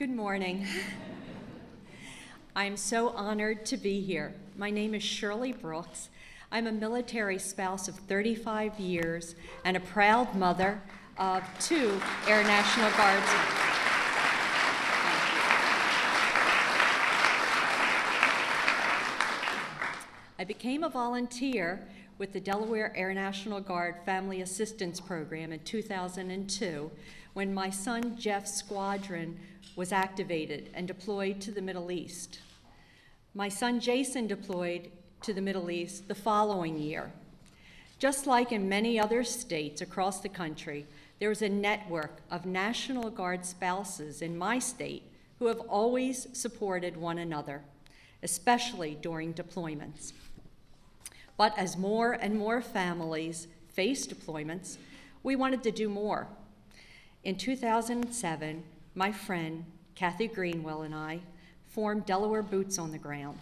Good morning. I'm so honored to be here. My name is Shirley Brooks. I'm a military spouse of 35 years and a proud mother of 2 Air National Guards. I became a volunteer with the Delaware Air National Guard Family Assistance Program in 2002 when my son Jeff's squadron was activated and deployed to the Middle East. My son Jason deployed to the Middle East the following year. Just like in many other states across the country, there is a network of National Guard spouses in my state who have always supported one another, especially during deployments. But as more and more families face deployments, we wanted to do more. In 2007, my friend Kathy Greenwell and I formed Delaware Boots on the Ground,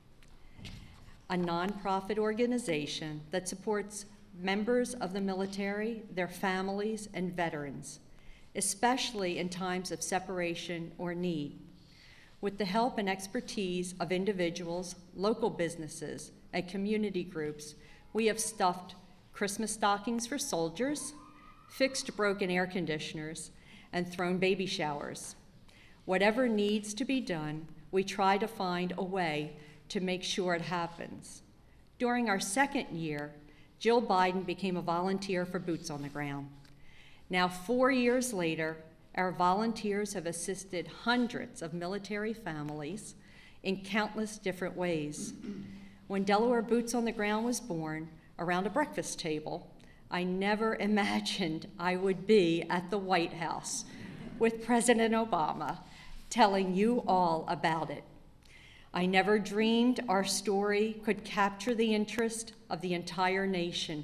a nonprofit organization that supports members of the military, their families, and veterans, especially in times of separation or need. With the help and expertise of individuals, local businesses, and community groups, we have stuffed Christmas stockings for soldiers, fixed broken air conditioners, and thrown baby showers. Whatever needs to be done, we try to find a way to make sure it happens. During our second year, Jill Biden became a volunteer for Boots on the Ground. Now, 4 years later, our volunteers have assisted hundreds of military families in countless different ways. When Delaware Boots on the Ground was born, around a breakfast table, I never imagined I would be at the White House with President Obama telling you all about it. I never dreamed our story could capture the interest of the entire nation.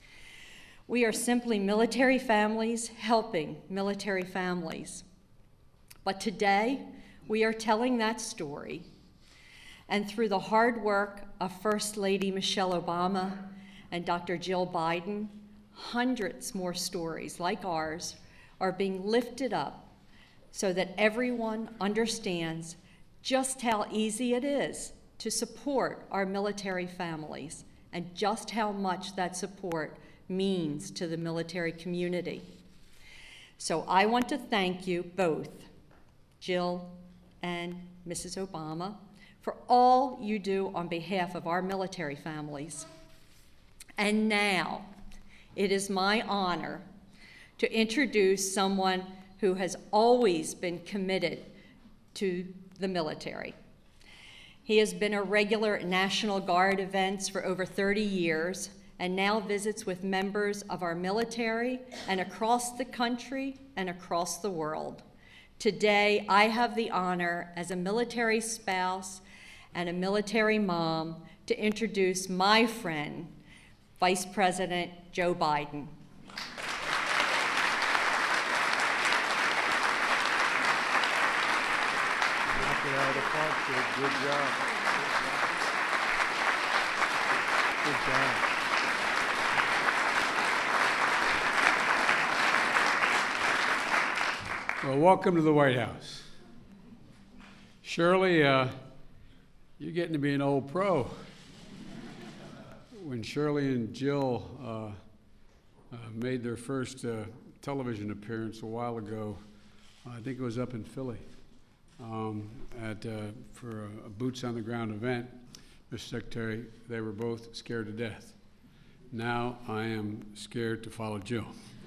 We are simply military families helping military families. But today, we are telling that story. And through the hard work of First Lady Michelle Obama and Dr. Jill Biden, hundreds more stories like ours are being lifted up so that everyone understands just how easy it is to support our military families and just how much that support means to the military community. So I want to thank you both, Jill and Mrs. Obama, for all you do on behalf of our military families. And now, it is my honor to introduce someone who has always been committed to the military. He has been a regular at National Guard events for over 30 years and now visits with members of our military and across the country and across the world. Today, I have the honor as a military spouse and a military mom to introduce my friend, Vice President Joe Biden. Knock it out of the park, kid. Good job. Good job. Well, welcome to the White House. Shirley, you're getting to be an old pro. When Shirley and Jill made their first television appearance a while ago, I think it was up in Philly, for a Boots on the Ground event, Mr. Secretary, they were both scared to death. Now I am scared to follow Jill.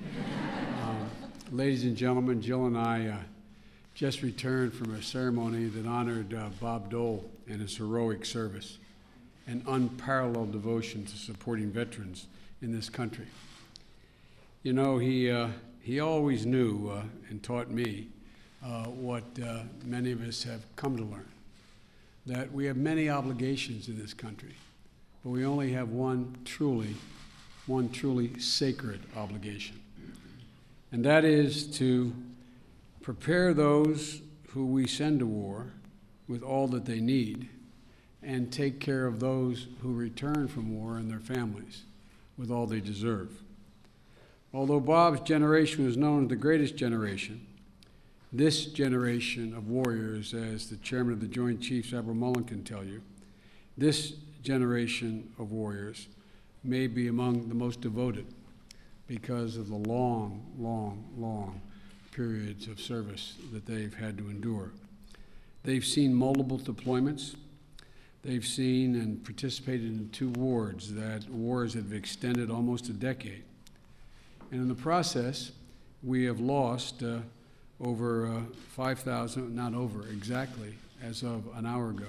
Ladies and gentlemen, Jill and I just returned from a ceremony that honored Bob Dole and his heroic service and unparalleled devotion to supporting veterans in this country. You know, he always knew and taught me what many of us have come to learn, that we have many obligations in this country, but we only have one truly sacred obligation, and that is to prepare those who we send to war with all that they need and take care of those who return from war and their families with all they deserve. Although Bob's generation was known as the greatest generation, This generation of warriors, as the chairman of the Joint Chiefs, Admiral Mullen, can tell you, this generation of warriors may be among the most devoted because of the long, long, long periods of service that they've had to endure. They've seen multiple deployments. They've seen and participated in 2 wars that have extended almost a decade. And in the process, we have lost over 5,000, not over exactly, as of an hour ago,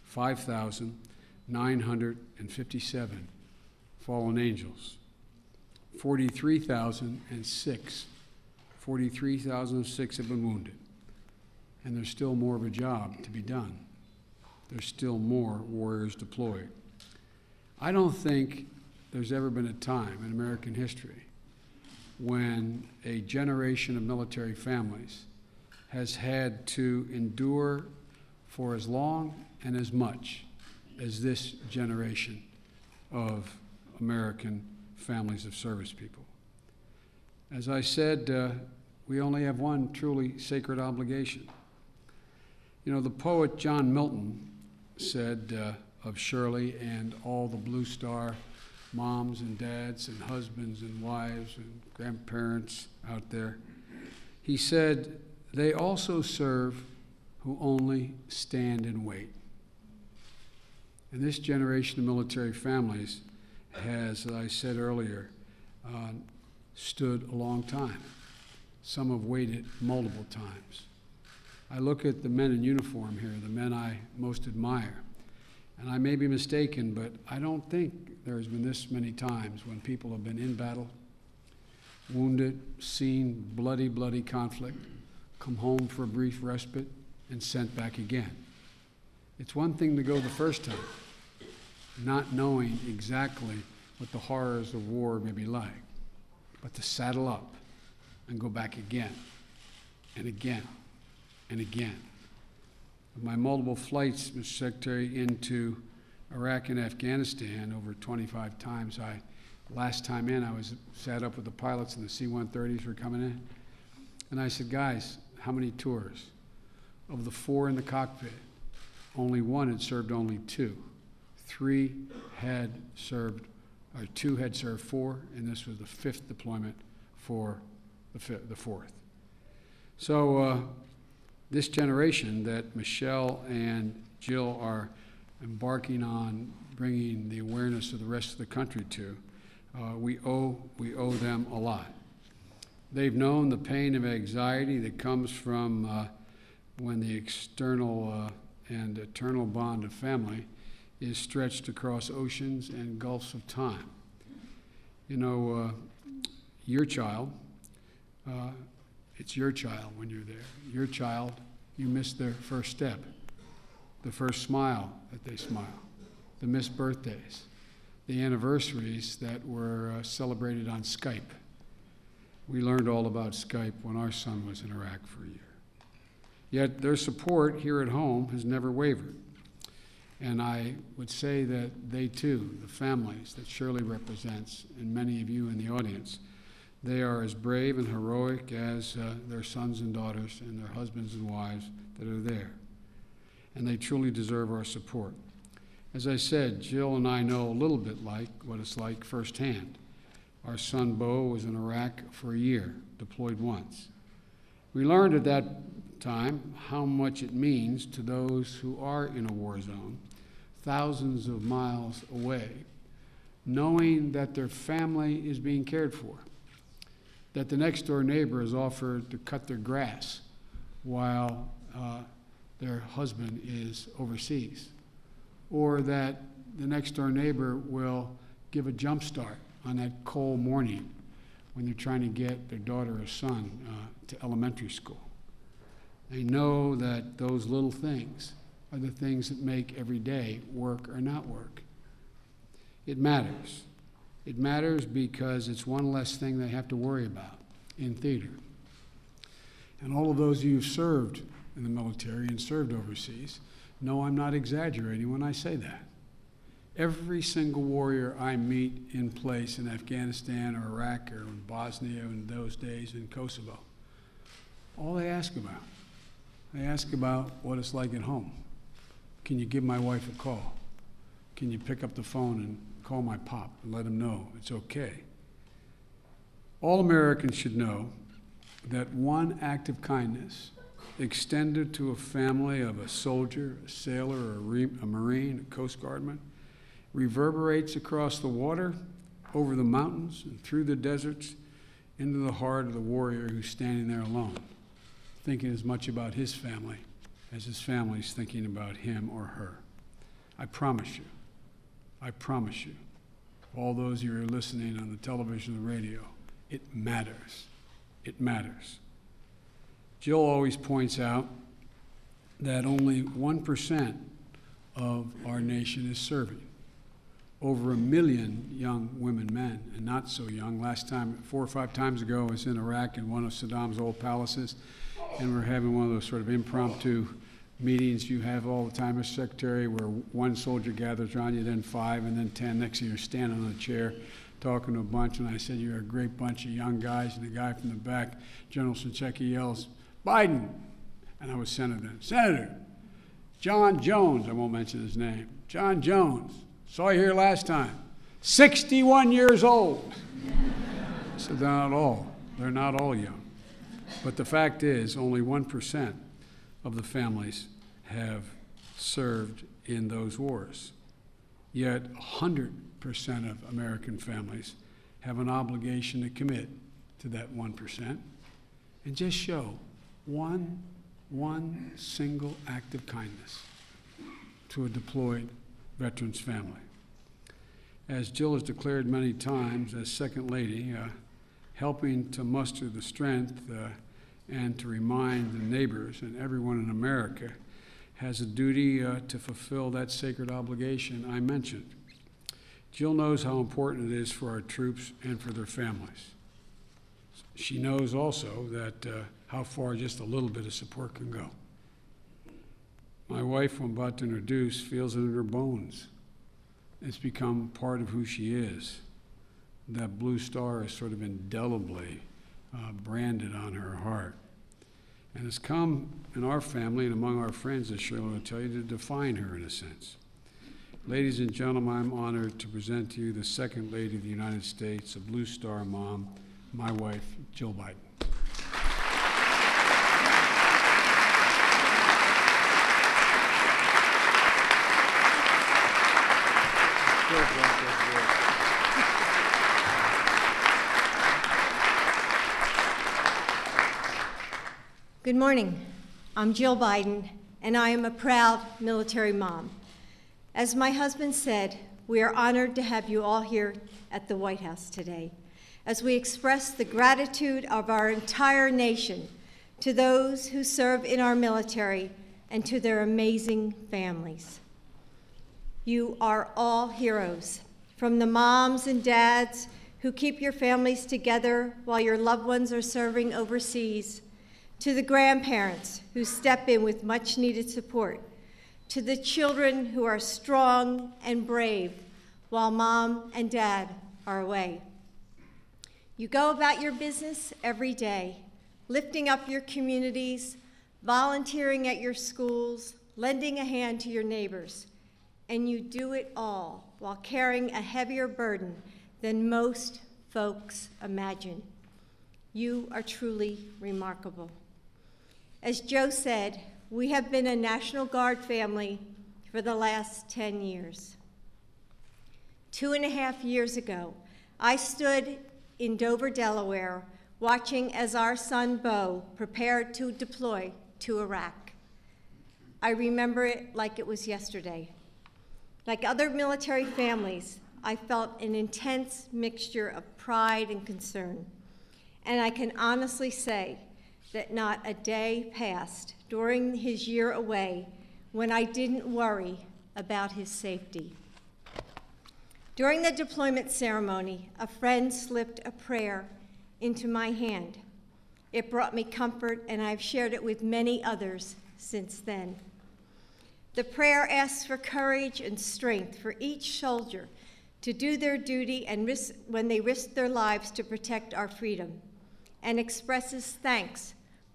5,957 fallen angels. 43,006 have been wounded. And there's still more of a job to be done. There's still more warriors deployed. I don't think there's ever been a time in American history when a generation of military families has had to endure for as long and as much as this generation of American families of service people. As I said, we only have one truly sacred obligation. You know, the poet John Milton said of Shirley and all the Blue Star moms and dads and husbands and wives and grandparents out there, he said, "They also serve who only stand and wait." And this generation of military families has, as I said earlier, stood a long time. Some have waited multiple times. I look at the men in uniform here, the men I most admire, and I may be mistaken, but I don't think there's been this many times when people have been in battle, wounded, seen bloody, bloody conflict, come home for a brief respite, and sent back again. It's one thing to go the first time, not knowing exactly what the horrors of war may be like, but to saddle up and go back again and again and again. Of my multiple flights, Mr. Secretary, into Iraq and Afghanistan over 25 times, last time in, I sat up with the pilots and the C-130s were coming in, and I said, "Guys, how many tours?" Of the 4 in the cockpit, only 1 had served only 2. 3 had served, or 2 had served 4, and this was the 5th deployment for the 4th. So this generation that Michelle and Jill are embarking on bringing the awareness of the rest of the country to, we owe them a lot. They've known the pain of anxiety that comes from when the external and eternal bond of family is stretched across oceans and gulfs of time. You know, your child, it's your child when you're there. Your child, you missed their first step, the first smile that they smile, the missed birthdays, the anniversaries that were celebrated on Skype. We learned all about Skype when our son was in Iraq for a year. Yet their support here at home has never wavered. And I would say that they too, the families that Shirley represents, and many of you in the audience, they are as brave and heroic as their sons and daughters and their husbands and wives that are there. And they truly deserve our support. As I said, Jill and I know a little bit like what it's like firsthand. Our son Bo was in Iraq for a year, deployed once. We learned at that time how much it means to those who are in a war zone, thousands of miles away, knowing that their family is being cared for, that the next door neighbor is offered to cut their grass while their husband is overseas, or that the next door neighbor will give a jump start on that cold morning when they're trying to get their daughter or son to elementary school. They know that those little things are the things that make every day work or not work. It matters. It matters because it's one less thing they have to worry about in theater. And all of those of you who've served in the military and served overseas know I'm not exaggerating when I say that. Every single warrior I meet in place in Afghanistan or Iraq or in Bosnia in those days in Kosovo all they ask about. They ask about what it's like at home. Can you give my wife a call? Can you pick up the phone and call my pop and let him know it's okay? All Americans should know that one act of kindness extended to a family of a soldier, a sailor, or a Marine, a Coast Guardman, reverberates across the water, over the mountains, and through the deserts, into the heart of the warrior who's standing there alone, thinking as much about his family as his family's thinking about him or her. I promise you, all those of you who are listening on the television and the radio, it matters. It matters. Jill always points out that only 1% of our nation is serving. Over 1 million young women, men, and not so young. Last time, 4 or 5 times ago, I was in Iraq in one of Saddam's old palaces, and we're having one of those sort of impromptu meetings you have all the time as secretary, where one soldier gathers around you, then 5, and then 10. Next thing you're standing on a chair talking to a bunch, and I said, "You're a great bunch of young guys," and the guy from the back, General Sincheki, yells, "Biden!" And I was senator then. "Senator, John Jones," I won't mention his name, "John Jones, saw you here last time, 61 years old." I said, they're not all young. But the fact is, only 1% of the families have served in those wars. Yet 100% of American families have an obligation to commit to that 1% and just show one single act of kindness to a deployed veteran's family. As Jill has declared many times as Second Lady, helping to muster the strength and to remind the neighbors and everyone in America has a duty to fulfill that sacred obligation I mentioned. Jill knows how important it is for our troops and for their families. She knows also that how far just a little bit of support can go. My wife, who I'm about to introduce, feels it in her bones. It's become part of who she is. That blue star is sort of indelibly branded on her heart. And it's come in our family and among our friends, as Shirley will tell you, to define her in a sense. Ladies and gentlemen, I'm honored to present to you the Second Lady of the United States, a Blue Star mom, my wife, Jill Biden. Good morning. I'm Jill Biden, and I am a proud military mom. As my husband said, we are honored to have you all here at the White House today as we express the gratitude of our entire nation to those who serve in our military and to their amazing families. You are all heroes, from the moms and dads who keep your families together while your loved ones are serving overseas, to the grandparents who step in with much needed support, to the children who are strong and brave while mom and dad are away. You go about your business every day, lifting up your communities, volunteering at your schools, lending a hand to your neighbors, and you do it all while carrying a heavier burden than most folks imagine. You are truly remarkable. As Joe said, we have been a National Guard family for the last 10 years. 2.5 years ago, I stood in Dover, Delaware, watching as our son Bo prepared to deploy to Iraq. I remember it like it was yesterday. Like other military families, I felt an intense mixture of pride and concern. And I can honestly say that not a day passed during his year away when I didn't worry about his safety. During the deployment ceremony, a friend slipped a prayer into my hand. It brought me comfort, and I've shared it with many others since then. The prayer asks for courage and strength for each soldier to do their duty and when they risk their lives to protect our freedom, and expresses thanks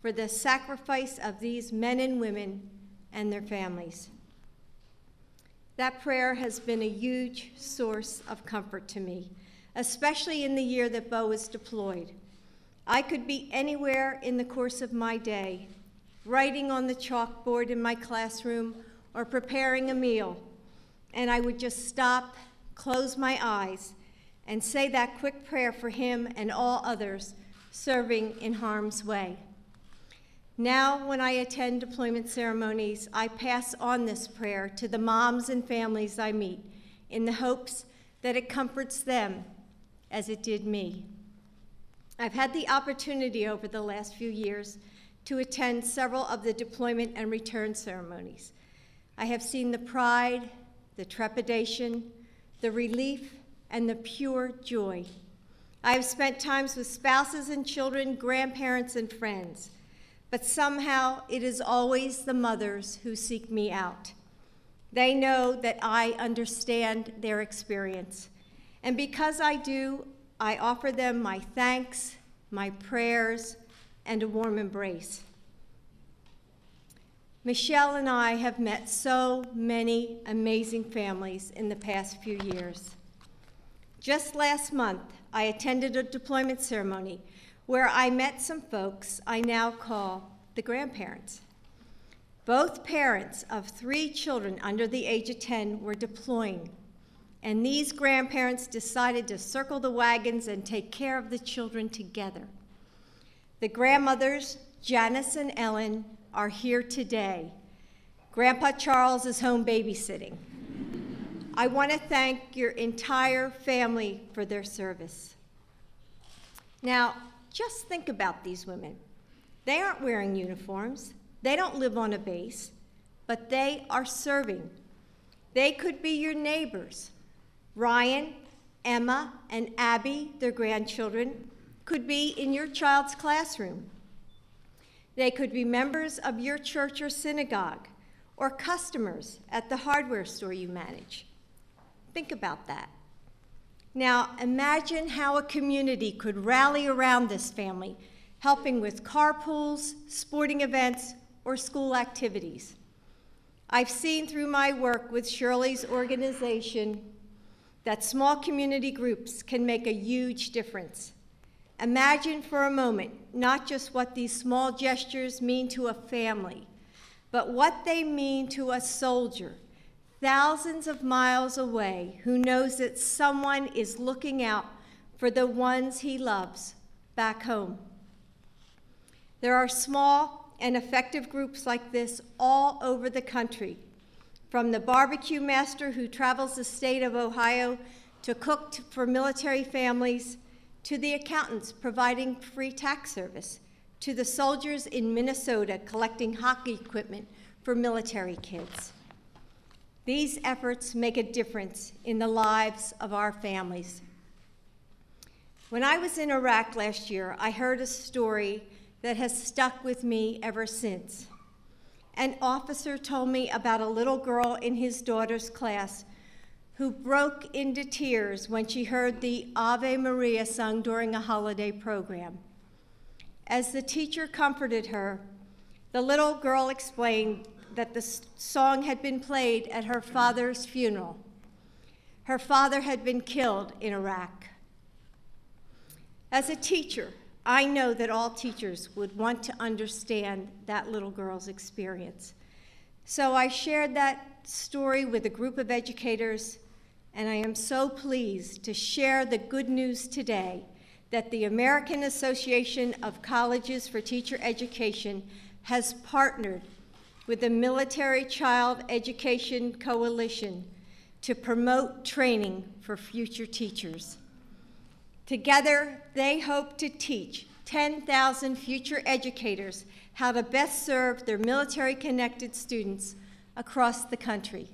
for the sacrifice of these men and women and their families. That prayer has been a huge source of comfort to me, especially in the year that Bo was deployed. I could be anywhere in the course of my day, writing on the chalkboard in my classroom or preparing a meal, and I would just stop, close my eyes, and say that quick prayer for him and all others serving in harm's way. Now, when I attend deployment ceremonies, I pass on this prayer to the moms and families I meet in the hopes that it comforts them as it did me. I've had the opportunity over the last few years to attend several of the deployment and return ceremonies. I have seen the pride, the trepidation, the relief, and the pure joy. I have spent times with spouses and children, grandparents and friends, but somehow it is always the mothers who seek me out. They know that I understand their experience, and because I do, I offer them my thanks, my prayers, and a warm embrace. Michelle and I have met so many amazing families in the past few years. Just last month, I attended a deployment ceremony where I met some folks I now call the grandparents. Both parents of 3 children under the age of 10 were deploying, and these grandparents decided to circle the wagons and take care of the children together. The grandmothers, Janice and Ellen, are here today. Grandpa Charles is home babysitting. I want to thank your entire family for their service. Now, just think about these women. They aren't wearing uniforms. They don't live on a base, but they are serving. They could be your neighbors. Ryan, Emma, and Abby, their grandchildren, could be in your child's classroom. They could be members of your church or synagogue, or customers at the hardware store you manage. Think about that. Now, imagine how a community could rally around this family, helping with carpools, sporting events, or school activities. I've seen through my work with Shirley's organization that small community groups can make a huge difference. Imagine for a moment not just what these small gestures mean to a family, but what they mean to a soldier thousands of miles away who knows that someone is looking out for the ones he loves back home. There are small and effective groups like this all over the country, from the barbecue master who travels the state of Ohio to cook for military families, to the accountants providing free tax service, to the soldiers in Minnesota collecting hockey equipment for military kids. These efforts make a difference in the lives of our families. When I was in Iraq last year, I heard a story that has stuck with me ever since. An officer told me about a little girl in his daughter's class who broke into tears when she heard the Ave Maria sung during a holiday program. As the teacher comforted her, the little girl explained that the song had been played at her father's funeral. Her father had been killed in Iraq. As a teacher, I know that all teachers would want to understand that little girl's experience. So I shared that story with a group of educators, and I am so pleased to share the good news today that the American Association of Colleges for Teacher Education has partnered with the Military Child Education Coalition to promote training for future teachers. Together, they hope to teach 10,000 future educators how to best serve their military-connected students across the country.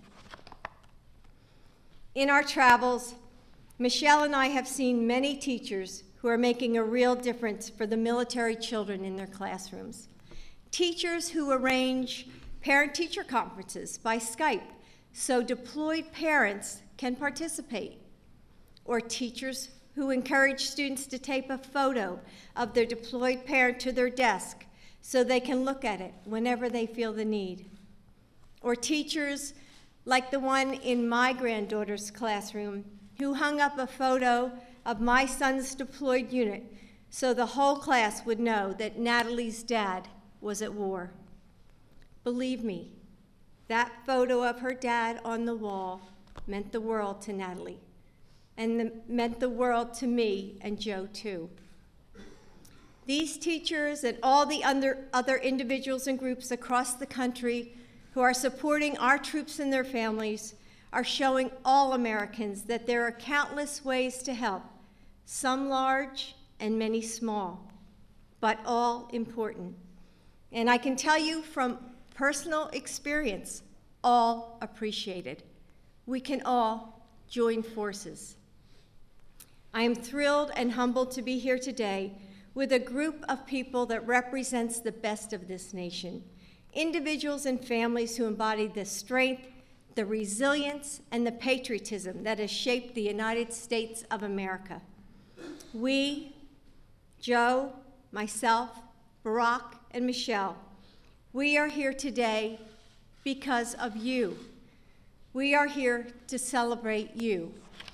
In our travels, Michelle and I have seen many teachers who are making a real difference for the military children in their classrooms. Teachers who arrange parent-teacher conferences by Skype so deployed parents can participate, or teachers who encourage students to tape a photo of their deployed parent to their desk so they can look at it whenever they feel the need. Or teachers like the one in my granddaughter's classroom who hung up a photo of my son's deployed unit so the whole class would know that Natalie's dad was at war. Believe me, that photo of her dad on the wall meant the world to Natalie, and meant the world to me and Joe too. These teachers and all the other individuals and groups across the country who are supporting our troops and their families are showing all Americans that there are countless ways to help, some large and many small, but all important. And I can tell you from personal experience, all appreciated. We can all join forces. I am thrilled and humbled to be here today with a group of people that represents the best of this nation, individuals and families who embody the strength, the resilience, and the patriotism that has shaped the United States of America. We, Joe, myself, Barack, and Michelle, we are here today because of you. We are here to celebrate you.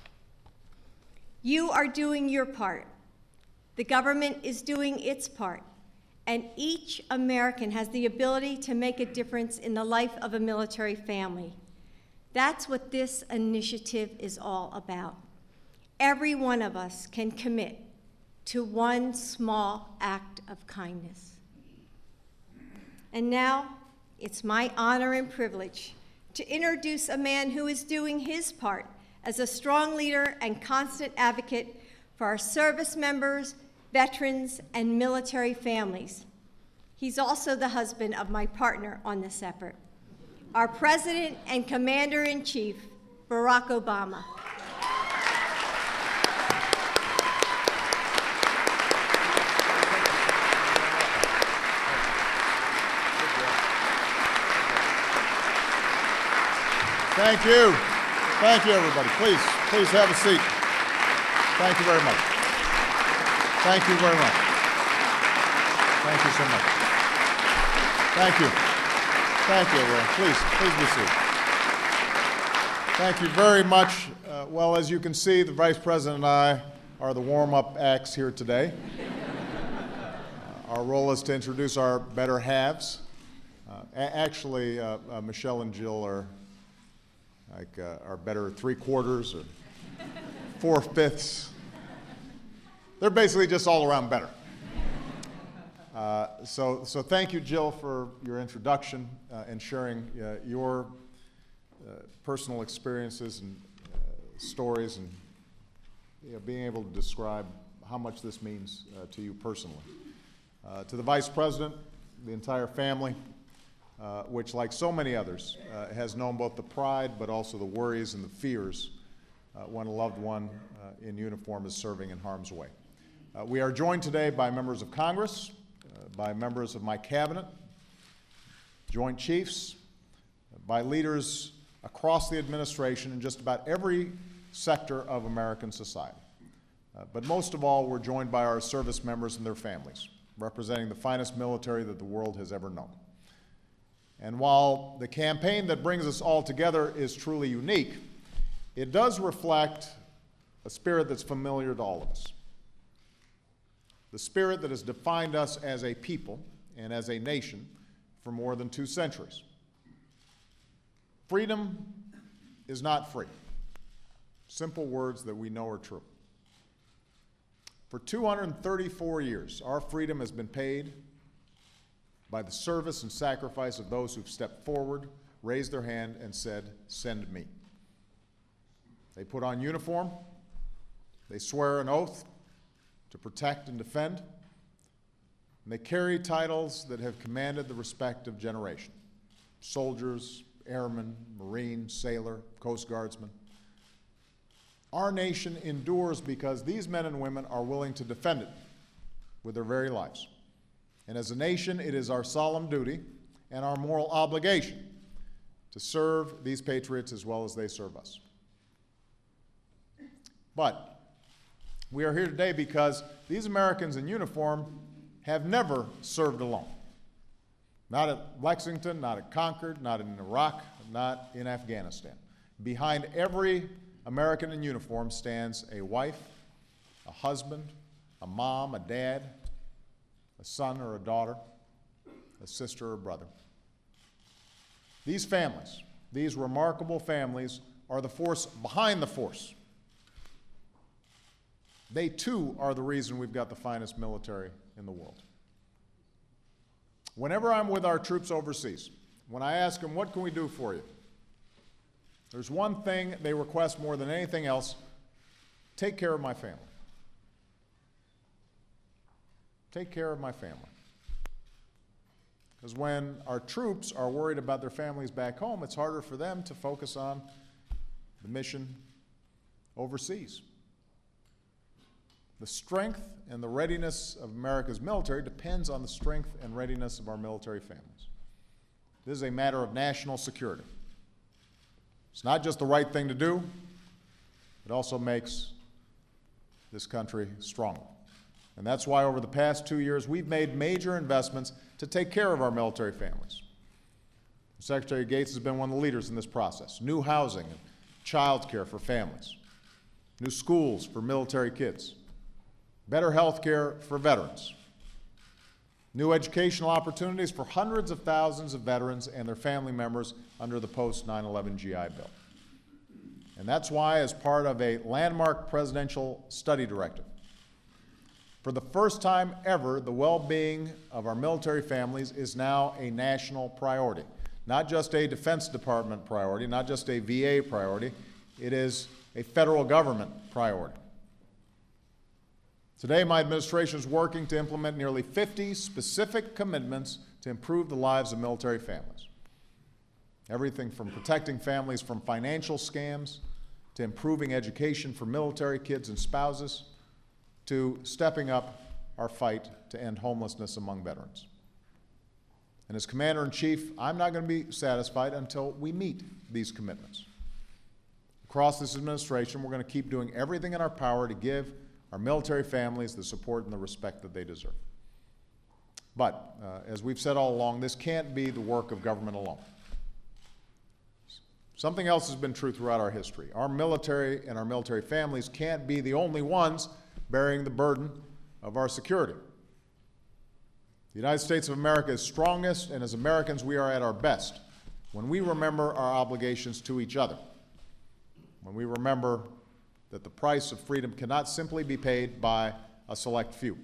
You are doing your part. The government is doing its part, and each American has the ability to make a difference in the life of a military family. That's what this initiative is all about. Every one of us can commit to one small act of kindness. And now, it's my honor and privilege to introduce a man who is doing his part as a strong leader and constant advocate for our service members, veterans, and military families. He's also the husband of my partner on this effort, our President and Commander-in-Chief, Barack Obama. Thank you. Thank you, everybody. Please have a seat. Thank you very much. Thank you very much. Thank you so much. Thank you. Thank you, everyone. Please be seated. Thank you very much. Well, as you can see, the Vice President and I are the warm-up acts here today. Our role is to introduce our better halves. Actually, Michelle and Jill are like our better three-quarters or four-fifths. They're basically just all around better. So thank you, Jill, for your introduction and sharing your personal experiences and stories and being able to describe how much this means to you personally. To the Vice President, the entire family, which, like so many others, has known both the pride but also the worries and the fears when a loved one in uniform is serving in harm's way. We are joined today by members of Congress, by members of my cabinet, Joint Chiefs, by leaders across the administration in just about every sector of American society. But most of all, we're joined by our service members and their families, representing the finest military that the world has ever known. And while the campaign that brings us all together is truly unique, it does reflect a spirit that's familiar to all of us. The spirit that has defined us as a people and as a nation for more than 2 centuries. Freedom is not free. Simple words that we know are true. For 234 years, our freedom has been paid by the service and sacrifice of those who've stepped forward, raised their hand, and said, "Send me." They put on uniform, they swear an oath to protect and defend, and they carry titles that have commanded the respect of generation: soldiers, airmen, Marine, sailor, Coast Guardsmen. Our nation endures because these men and women are willing to defend it with their very lives. And as a nation, it is our solemn duty and our moral obligation to serve these patriots as well as they serve us. But we are here today because these Americans in uniform have never served alone. Not at Lexington, not at Concord, not in Iraq, not in Afghanistan. Behind every American in uniform stands a wife, a husband, a mom, a dad, a son or a daughter, a sister or brother. These families, these remarkable families, are the force behind the force. They too are the reason we've got the finest military in the world. Whenever I'm with our troops overseas, when I ask them, what can we do for you? There's one thing they request more than anything else: take care of my family. Take care of my family. Because when our troops are worried about their families back home, it's harder for them to focus on the mission overseas. The strength and the readiness of America's military depends on the strength and readiness of our military families. This is a matter of national security. It's not just the right thing to do, it also makes this country stronger. And that's why over the past 2 years we've made major investments to take care of our military families. Secretary Gates has been one of the leaders in this process. New housing and child care for families, new schools for military kids, better health care for veterans, new educational opportunities for hundreds of thousands of veterans and their family members under the post-9/11 GI Bill. And that's why, as part of a landmark presidential study directive, for the first time ever, the well-being of our military families is now a national priority. Not just a Defense Department priority, not just a VA priority, it is a federal government priority. Today, my administration is working to implement nearly 50 specific commitments to improve the lives of military families. Everything from protecting families from financial scams, to improving education for military kids and spouses, to stepping up our fight to end homelessness among veterans. And as Commander-in-Chief, I'm not going to be satisfied until we meet these commitments. Across this administration, we're going to keep doing everything in our power to give our military families the support and the respect that they deserve. But, as we've said all along, this can't be the work of government alone. Something else has been true throughout our history. Our military and our military families can't be the only ones bearing the burden of our security. The United States of America is strongest, and as Americans we are at our best when we remember our obligations to each other, when we remember that the price of freedom cannot simply be paid by a select few,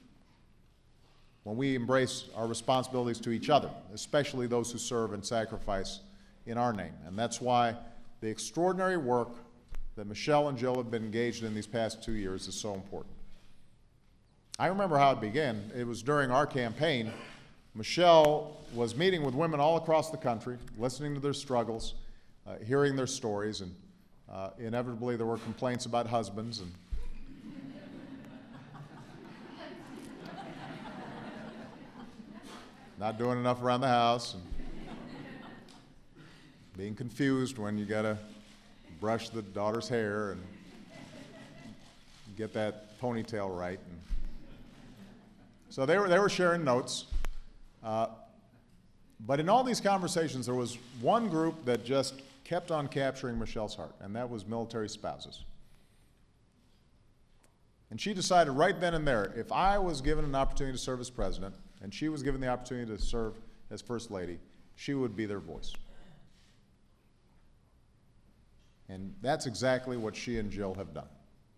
when we embrace our responsibilities to each other, especially those who serve and sacrifice in our name. And that's why the extraordinary work that Michelle and Jill have been engaged in these past 2 years is so important. I remember how it began. It was during our campaign. Michelle was meeting with women all across the country, listening to their struggles, hearing their stories, and inevitably there were complaints about husbands and not doing enough around the house and being confused when you gotta brush the daughter's hair and get that ponytail right. And so they were sharing notes. But in all these conversations, there was one group that just kept on capturing Michelle's heart, and that was military spouses. And she decided right then and there, if I was given an opportunity to serve as president, and she was given the opportunity to serve as First Lady, she would be their voice. And that's exactly what she and Jill have done.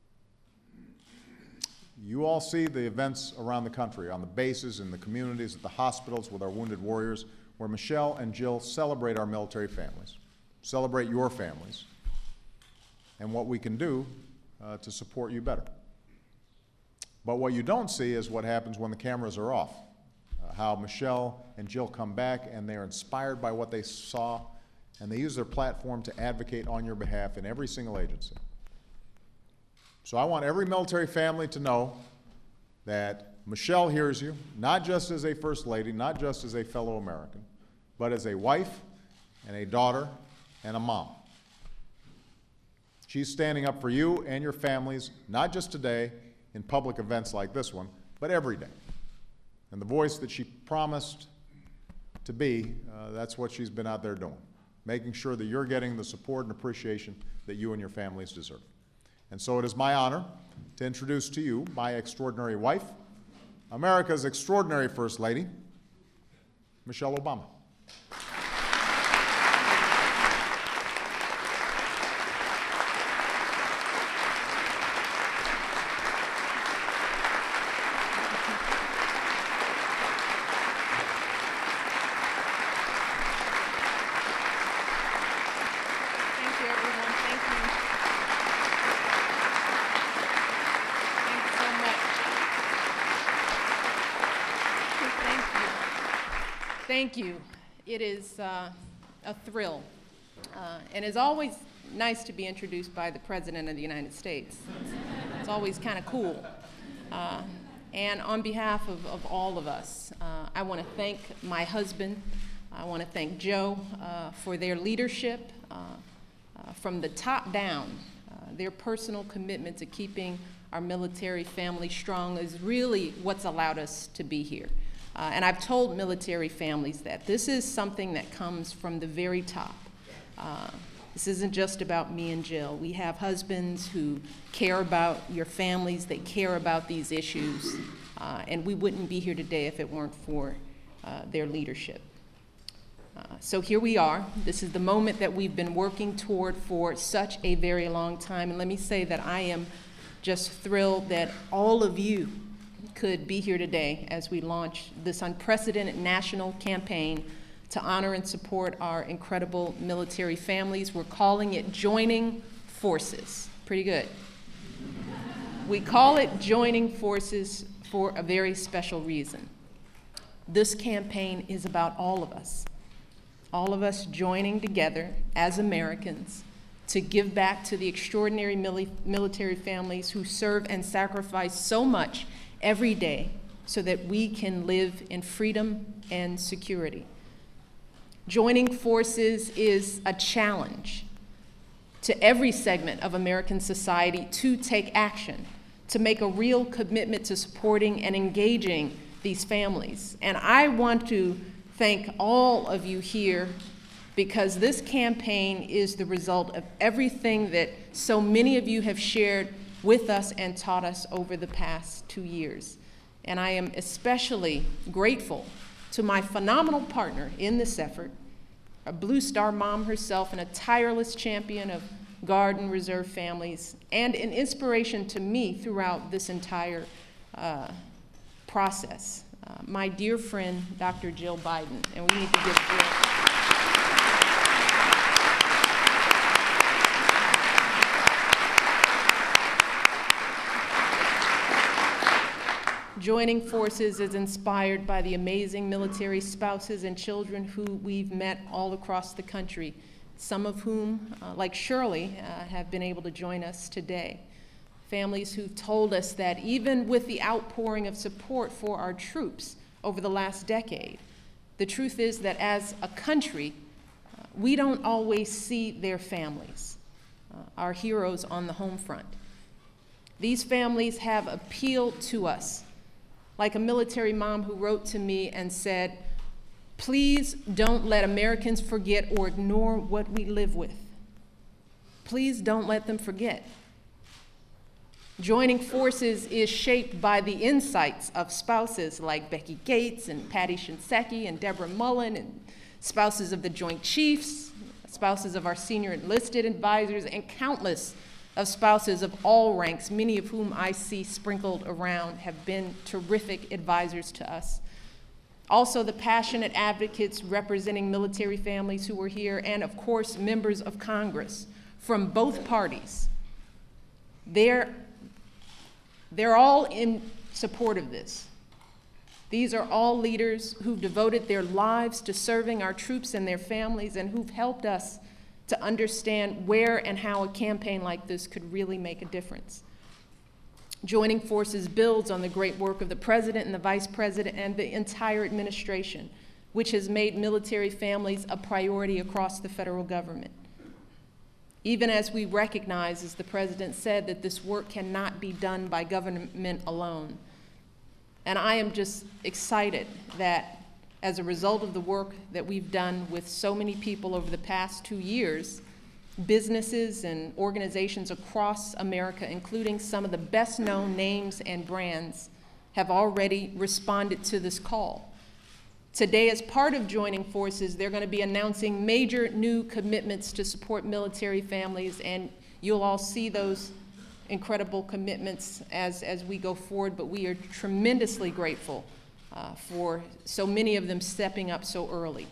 You all see the events around the country, on the bases, in the communities, at the hospitals with our wounded warriors, where Michelle and Jill celebrate our military families, celebrate your families, and what we can do to support you better. But what you don't see is what happens when the cameras are off, how Michelle and Jill come back and they're inspired by what they saw, and they use their platform to advocate on your behalf in every single agency. So I want every military family to know that Michelle hears you, not just as a First Lady, not just as a fellow American, but as a wife and a daughter and a mom. She's standing up for you and your families, not just today in public events like this one, but every day. And the voice that she promised to be, that's what she's been out there doing, making sure that you're getting the support and appreciation that you and your families deserve. And so it is my honor to introduce to you my extraordinary wife, America's extraordinary First Lady, Michelle Obama. Thank you, everyone. Thank you. Thank you so much. Thank you. Thank you. It is a thrill. And it's always nice to be introduced by the President of the United States. It's always kind of cool. And on behalf of all of us, I want to thank my husband. I want to thank Joe for their leadership from the top down. Their personal commitment to keeping our military family strong is really what's allowed us to be here. And I've told military families that this is something that comes from the very top. This isn't just about me and Jill. We have husbands who care about your families, they care about these issues, and we wouldn't be here today if it weren't for their leadership. So here we are. This is the moment that we've been working toward for such a very long time. And let me say that I am just thrilled that all of you could be here today as we launch this unprecedented national campaign to honor and support our incredible military families. We're calling it Joining Forces. Pretty good. We call it Joining Forces for a very special reason. This campaign is about all of us joining together as Americans to give back to the extraordinary military families who serve and sacrifice so much every day so that we can live in freedom and security. Joining forces is a challenge to every segment of American society to take action, to make a real commitment to supporting and engaging these families. And I want to thank all of you here because this campaign is the result of everything that so many of you have shared with us and taught us over the past 2 years. And I am especially grateful to my phenomenal partner in this effort, a Blue Star mom herself and a tireless champion of Guard and Reserve families, and an inspiration to me throughout this entire process. My dear friend, Dr. Jill Biden, and we need to give Jill. Joining Forces is inspired by the amazing military spouses and children who we've met all across the country, some of whom, like Shirley, have been able to join us today. Families who've told us that even with the outpouring of support for our troops over the last decade, the truth is that as a country, we don't always see their families, our heroes on the home front. These families have appealed to us, like a military mom who wrote to me and said, "Please don't let Americans forget or ignore what we live with. Please don't let them forget." Joining Forces is shaped by the insights of spouses like Becky Gates and Patty Shinseki and Deborah Mullen, and spouses of the Joint Chiefs, spouses of our senior enlisted advisors, and countless of spouses of all ranks, many of whom I see sprinkled around, have been terrific advisors to us. Also, the passionate advocates representing military families who were here, and of course, members of Congress from both parties. They're all in support of this. These are all leaders who've devoted their lives to serving our troops and their families, and who've helped us to understand where and how a campaign like this could really make a difference. Joining Forces builds on the great work of the President and the Vice President and the entire administration, which has made military families a priority across the federal government. Even as we recognize, as the President said, that this work cannot be done by government alone. And I am just excited that as a result of the work that we've done with so many people over the past 2 years, businesses and organizations across America, including some of the best-known names and brands, have already responded to this call. Today, as part of joining forces, they're going to be announcing major new commitments to support military families, and you'll all see those incredible commitments as we go forward, but we are tremendously grateful for so many of them stepping up so early.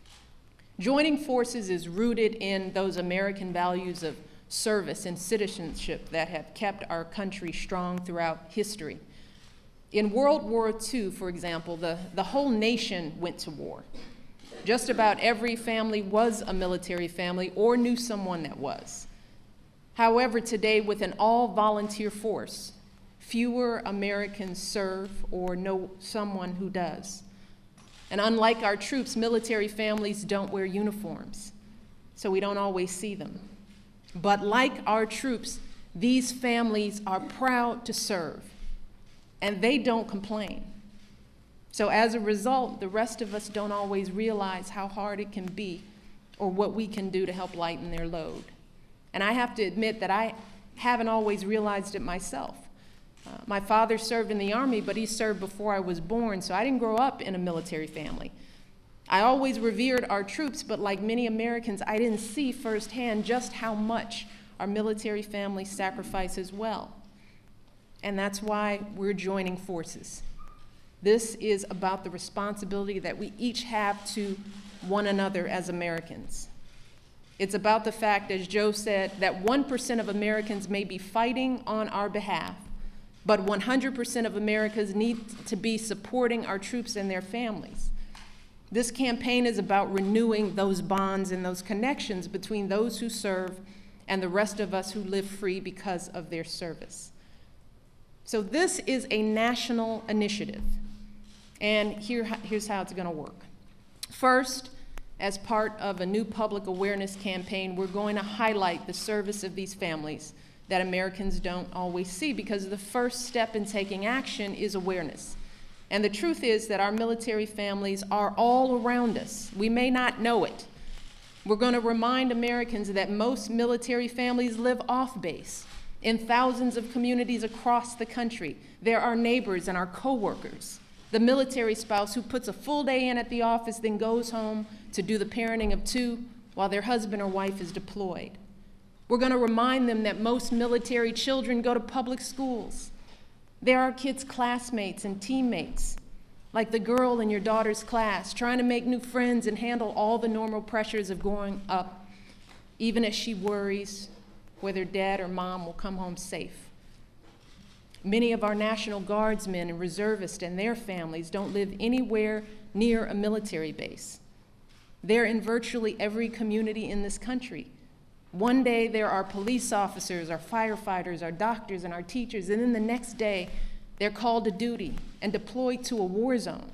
Joining forces is rooted in those American values of service and citizenship that have kept our country strong throughout history. In World War II, for example, the whole nation went to war. Just about every family was a military family or knew someone that was. However, today, with an all-volunteer force, fewer Americans serve or know someone who does. And unlike our troops, military families don't wear uniforms, so we don't always see them. But like our troops, these families are proud to serve, and they don't complain. So as a result, the rest of us don't always realize how hard it can be or what we can do to help lighten their load. And I have to admit that I haven't always realized it myself. My father served in the Army, but he served before I was born, so I didn't grow up in a military family. I always revered our troops, but like many Americans, I didn't see firsthand just how much our military families sacrifice as well. And that's why we're joining forces. This is about the responsibility that we each have to one another as Americans. It's about the fact, as Joe said, that 1% of Americans may be fighting on our behalf, but 100% of Americans need to be supporting our troops and their families. This campaign is about renewing those bonds and those connections between those who serve and the rest of us who live free because of their service. So this is a national initiative, and here's how it's going to work. First, as part of a new public awareness campaign, we're going to highlight the service of these families that Americans don't always see, because the first step in taking action is awareness. And the truth is that our military families are all around us. We may not know it. We're going to remind Americans that most military families live off base in thousands of communities across the country. They're our neighbors and our coworkers. The military spouse who puts a full day in at the office, then goes home to do the parenting of 2 while their husband or wife is deployed. We're going to remind them that most military children go to public schools. They're our kids' classmates and teammates, like the girl in your daughter's class, trying to make new friends and handle all the normal pressures of growing up, even as she worries whether dad or mom will come home safe. Many of our National Guardsmen and reservists and their families don't live anywhere near a military base. They're in virtually every community in this country. One day there are police officers, our firefighters, our doctors, and our teachers, and then the next day they're called to duty and deployed to a war zone.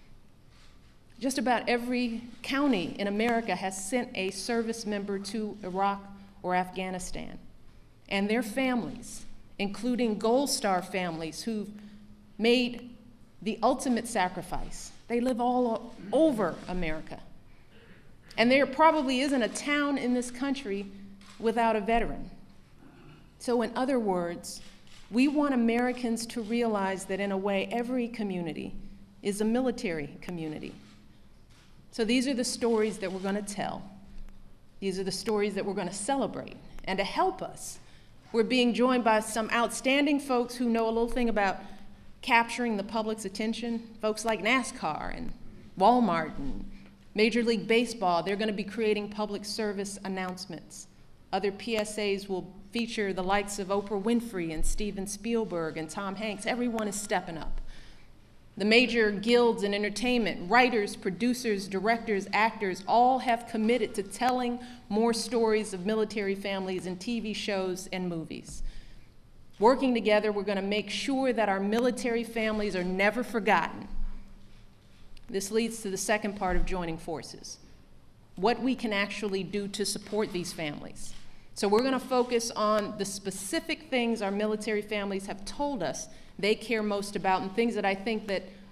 Just about every county in America has sent a service member to Iraq or Afghanistan. And their families, including Gold Star families who've made the ultimate sacrifice, they live all over America. And there probably isn't a town in this country without a veteran. So in other words, we want Americans to realize that in a way, every community is a military community. So these are the stories that we're going to tell. These are the stories that we're going to celebrate. And to help us, we're being joined by some outstanding folks who know a little thing about capturing the public's attention, folks like NASCAR and Walmart and Major League Baseball. They're going to be creating public service announcements. Other PSAs will feature the likes of Oprah Winfrey and Steven Spielberg and Tom Hanks. Everyone is stepping up. The major guilds in entertainment, writers, producers, directors, actors, all have committed to telling more stories of military families in TV shows and movies. Working together, we're going to make sure that our military families are never forgotten. This leads to the second part of joining forces, what we can actually do to support these families. So we're going to focus on the specific things our military families have told us they care most about, and things that I think that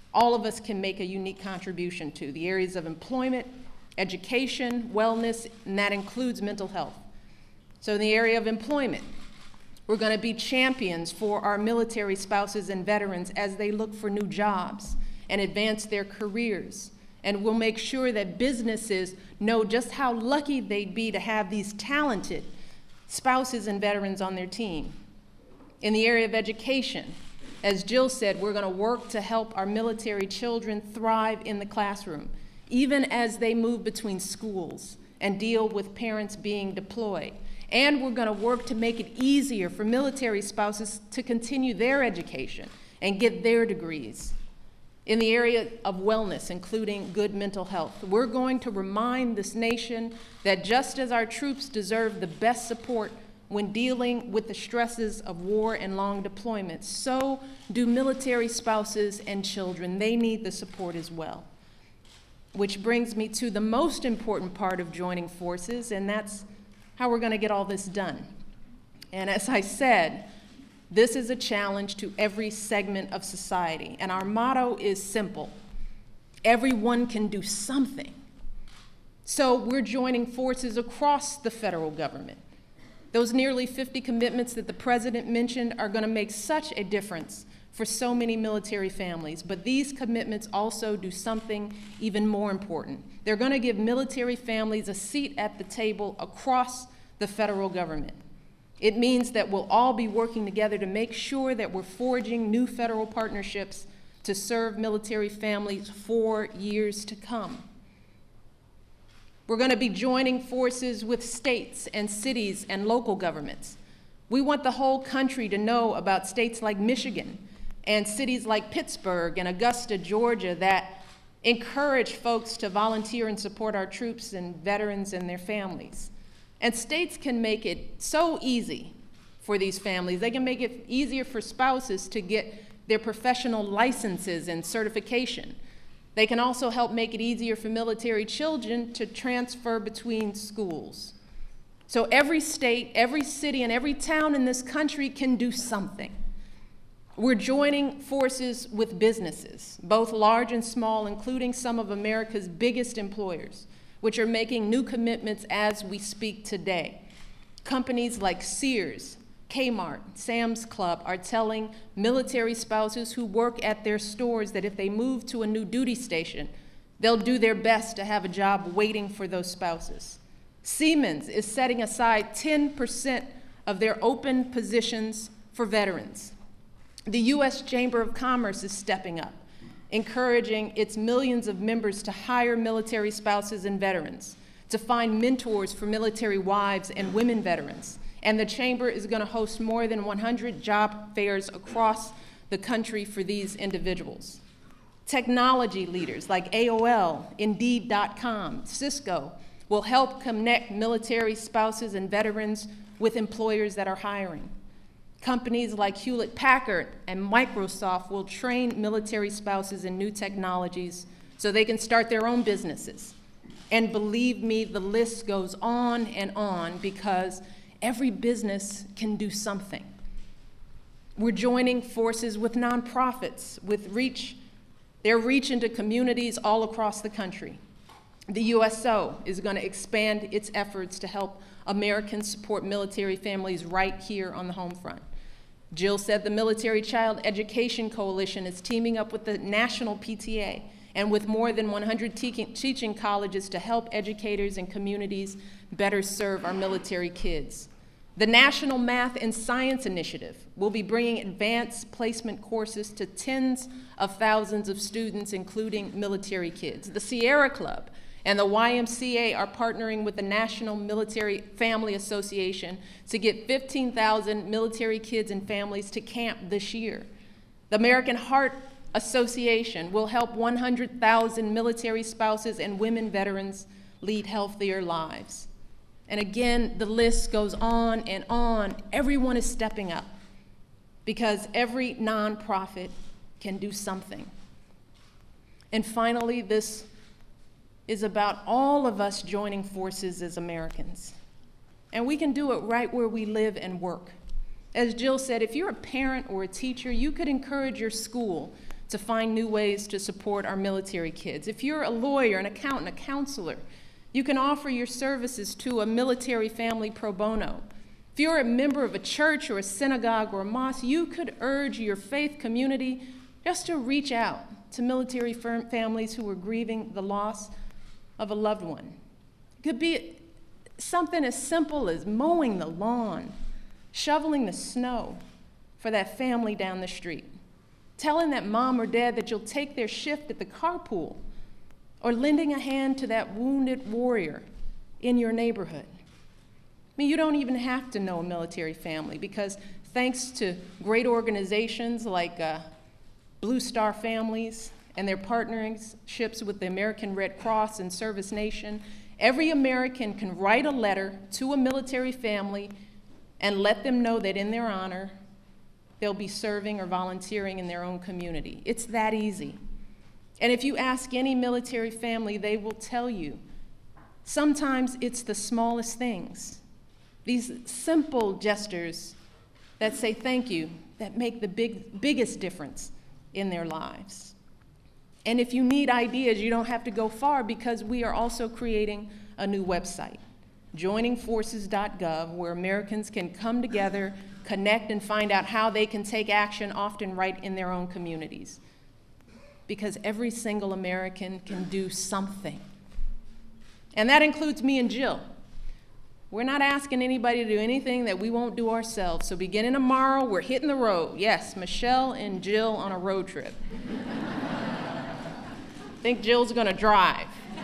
all of us can make a unique contribution to, the areas of employment, education, wellness, and that includes mental health. So in the area of employment, we're going to be champions for our military spouses and veterans as they look for new jobs and advance their careers. And we'll make sure that businesses know just how lucky they'd be to have these talented spouses and veterans on their team. In the area of education, as Jill said, we're going to work to help our military children thrive in the classroom, even as they move between schools and deal with parents being deployed. And we're going to work to make it easier for military spouses to continue their education and get their degrees. In the area of wellness, including good mental health, we're going to remind this nation that just as our troops deserve the best support when dealing with the stresses of war and long deployments, so do military spouses and children. They need the support as well. Which brings me to the most important part of joining forces, and that's how we're going to get all this done. And as I said, this is a challenge to every segment of society, and our motto is simple: everyone can do something. So we're joining forces across the federal government. Those nearly 50 commitments that the President mentioned are going to make such a difference for so many military families, but these commitments also do something even more important. They're going to give military families a seat at the table across the federal government. It means that we'll all be working together to make sure that we're forging new federal partnerships to serve military families for years to come. We're going to be joining forces with states and cities and local governments. We want the whole country to know about states like Michigan and cities like Pittsburgh and Augusta, Georgia, that encourage folks to volunteer and support our troops and veterans and their families. And states can make it so easy for these families. They can make it easier for spouses to get their professional licenses and certification. They can also help make it easier for military children to transfer between schools. So every state, every city, and every town in this country can do something. We're joining forces with businesses, both large and small, including some of America's biggest employers, which are making new commitments as we speak today. Companies like Sears, Kmart, Sam's Club are telling military spouses who work at their stores that if they move to a new duty station, they'll do their best to have a job waiting for those spouses. Siemens is setting aside 10% of their open positions for veterans. The U.S. Chamber of Commerce is stepping up, encouraging its millions of members to hire military spouses and veterans, to find mentors for military wives and women veterans. And the Chamber is going to host more than 100 job fairs across the country for these individuals. Technology leaders like AOL, Indeed.com, Cisco will help connect military spouses and veterans with employers that are hiring. Companies like Hewlett-Packard and Microsoft will train military spouses in new technologies so they can start their own businesses. And believe me, the list goes on and on because every business can do something. We're joining forces with nonprofits, with their reach into communities all across the country. The USO is going to expand its efforts to help Americans support military families right here on the home front. Jill said the Military Child Education Coalition is teaming up with the National PTA and with more than 100 teaching colleges to help educators and communities better serve our military kids. The National Math and Science Initiative will be bringing advanced placement courses to tens of thousands of students, including military kids. The Sierra Club and the YMCA are partnering with the National Military Family Association to get 15,000 military kids and families to camp this year. The American Heart Association will help 100,000 military spouses and women veterans lead healthier lives. And again, the list goes on and on. Everyone is stepping up because every nonprofit can do something. And finally, this is about all of us joining forces as Americans. And we can do it right where we live and work. As Jill said, if you're a parent or a teacher, you could encourage your school to find new ways to support our military kids. If you're a lawyer, an accountant, a counselor, you can offer your services to a military family pro bono. If you're a member of a church or a synagogue or a mosque, you could urge your faith community just to reach out to military families who are grieving the loss of a loved one. It could be something as simple as mowing the lawn, shoveling the snow for that family down the street, telling that mom or dad that you'll take their shift at the carpool, or lending a hand to that wounded warrior in your neighborhood. I mean, you don't even have to know a military family, because thanks to great organizations like Blue Star Families and their partnerships with the American Red Cross and Service Nation, every American can write a letter to a military family and let them know that in their honor, they'll be serving or volunteering in their own community. It's that easy. And if you ask any military family, they will tell you, sometimes it's the smallest things, these simple gestures that say thank you, that make the biggest difference in their lives. And if you need ideas, you don't have to go far, because we are also creating a new website, joiningforces.gov, where Americans can come together, connect, and find out how they can take action, often right in their own communities. Because every single American can do something. And that includes me and Jill. We're not asking anybody to do anything that we won't do ourselves. So beginning tomorrow, we're hitting the road. Yes, Michelle and Jill on a road trip. I think Jill's gonna drive.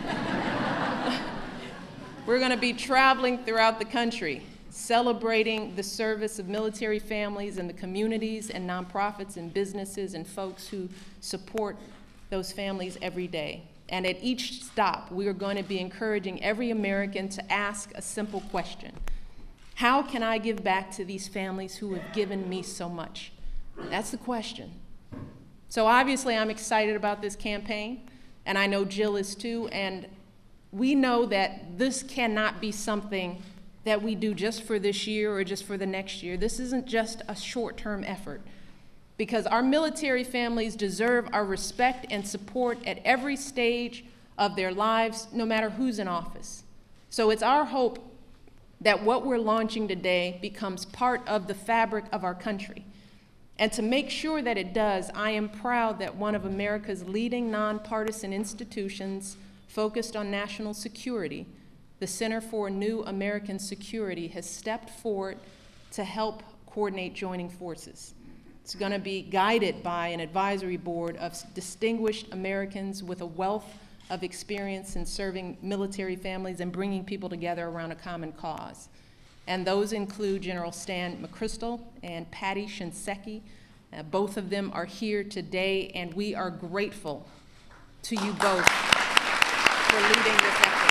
We're gonna be traveling throughout the country, celebrating the service of military families and the communities and nonprofits and businesses and folks who support those families every day. And at each stop, we are going to be encouraging every American to ask a simple question: how can I give back to these families who have given me so much? That's the question. So obviously, I'm excited about this campaign, and I know Jill is too, and we know that this cannot be something that we do just for this year or just for the next year. This isn't just a short-term effort, because our military families deserve our respect and support at every stage of their lives, no matter who's in office. So it's our hope that what we're launching today becomes part of the fabric of our country. And to make sure that it does, I am proud that one of America's leading nonpartisan institutions focused on national security, the Center for New American Security, has stepped forward to help coordinate joining forces. It's going to be guided by an advisory board of distinguished Americans with a wealth of experience in serving military families and bringing people together around a common cause. And those include General Stan McChrystal and Patty Shinseki. Both of them are here today, and we are grateful to you both for leading this effort.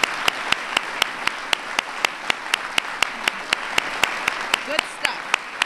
Good stuff.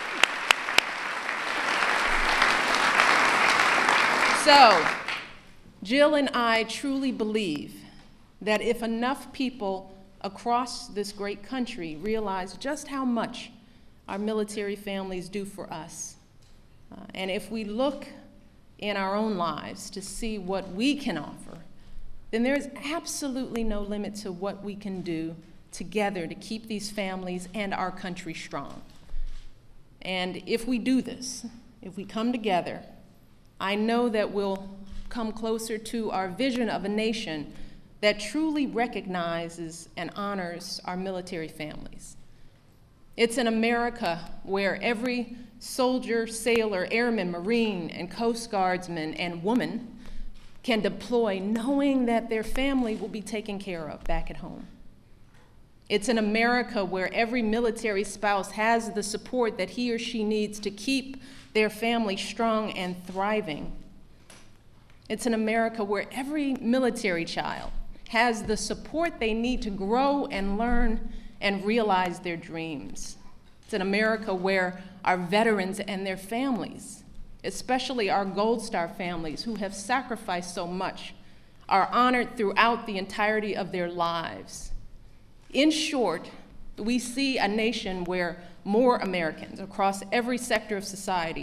So, Jill and I truly believe that if enough people across this great country realize just how much our military families do for us, and if we look in our own lives to see what we can offer, then there's absolutely no limit to what we can do together to keep these families and our country strong. And if we do this, if we come together, I know that we'll come closer to our vision of a nation that truly recognizes and honors our military families. It's an America where every soldier, sailor, airman, Marine, and Coast Guardsman and woman can deploy knowing that their family will be taken care of back at home. It's an America where every military spouse has the support that he or she needs to keep their family strong and thriving. It's an America where every military child has the support they need to grow and learn and realize their dreams. It's an America where our veterans and their families, especially our Gold Star families who have sacrificed so much, are honored throughout the entirety of their lives. In short, we see a nation where more Americans across every sector of society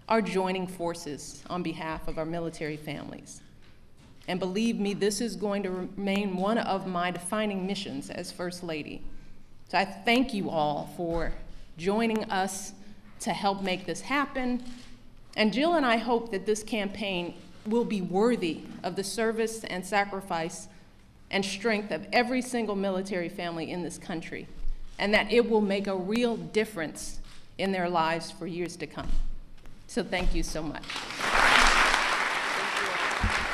are joining forces on behalf of our military families. And believe me, this is going to remain one of my defining missions as First Lady. So I thank you all for joining us to help make this happen. And Jill and I hope that this campaign will be worthy of the service and sacrifice and strength of every single military family in this country, and that it will make a real difference in their lives for years to come. So thank you so much.